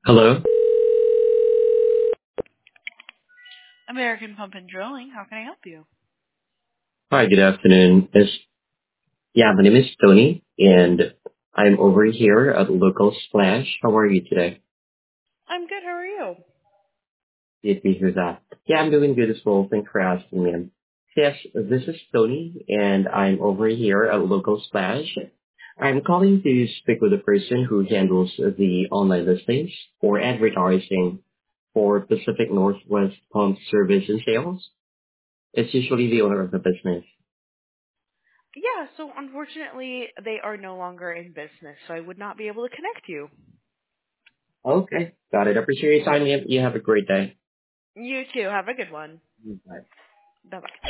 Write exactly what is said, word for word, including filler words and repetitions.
Hello. American Pump and Drilling. How can I help you? Hi, good afternoon. It's, yeah, my name is Tony, and I'm over here at Local Splash. How are you today? I'm good. How are you? Did you hear that? Yeah, I'm doing good as well. Thanks for asking, ma'am. Yes, this is Tony, and I'm over here at Local Splash. I'm calling to speak with the person who handles the online listings for advertising for Pacific Northwest Pump Service and Sales. It's usually the owner of the business. Yeah, so unfortunately, they are no longer in business, so I would not be able to connect you. Okay, got it. Appreciate your time. You you have a great day. You too. Have a good one. Bye. Bye bye.